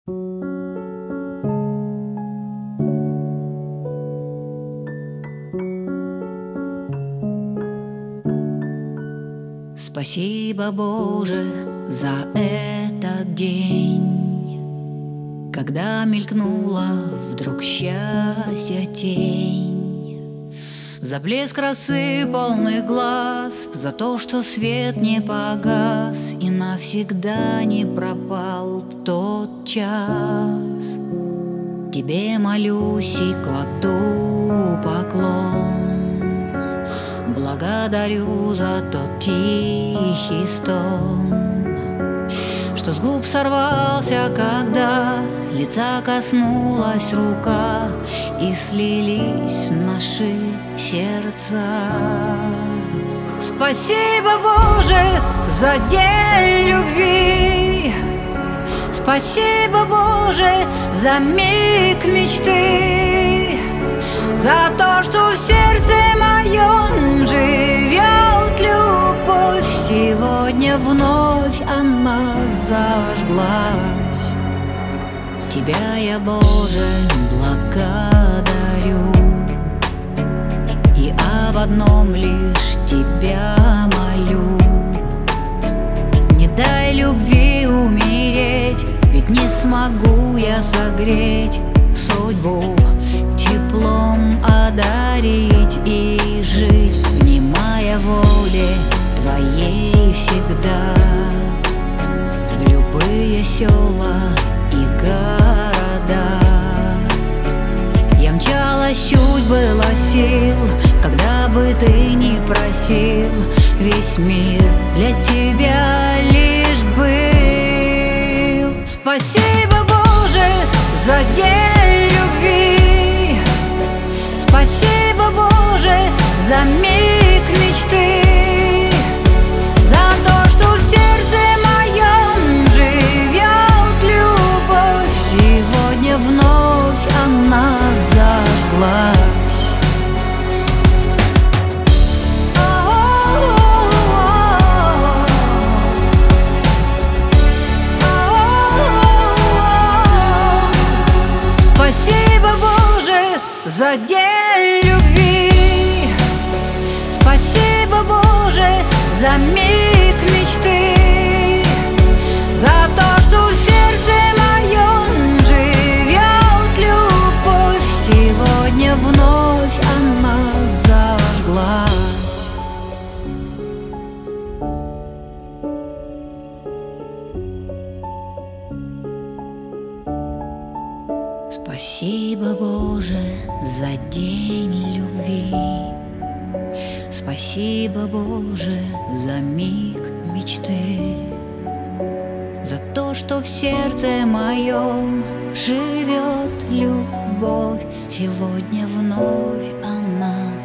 Спасибо, Боже, за этот день, когда мелькнула вдруг счастье тень. За блеск росы полных глаз, за то, что свет не погас и навсегда не пропал в тот час. Тебе молюсь и кладу поклон, благодарю за тот тихий стон, что с губ сорвался, когда лица коснулась рука, и слились наши сердца. Спасибо, Боже, за день любви. Спасибо, Боже, за миг мечты, за то, что в сердце моем живет любовь. Сегодня вновь она зажглась. Тебя я, Боже, благодарю, и об одном лишь Тебя молю. Не дай любви умереть, ведь не смогу я согреть судьбу, теплом одарить и жить, внимая воле Твоей всегда. В любые села и города я мчалась, чуть было сил, когда бы ты не просил. Весь мир для тебя лишь был. Спасибо, Боже, за день любви. Спасибо, Боже, за миг мечты, за то, что в сердце моем живет любовь. Сегодня вновь она зажглась. Спасибо, Боже, за день любви. Спасибо, Боже, за миг мечты, за то, что в сердце моем живет любовь. Сегодня вновь она зажглась. Спасибо, Боже, за день любви. Спасибо, Боже, за миг мечты, за то, что в сердце моем живет любовь. Сегодня вновь она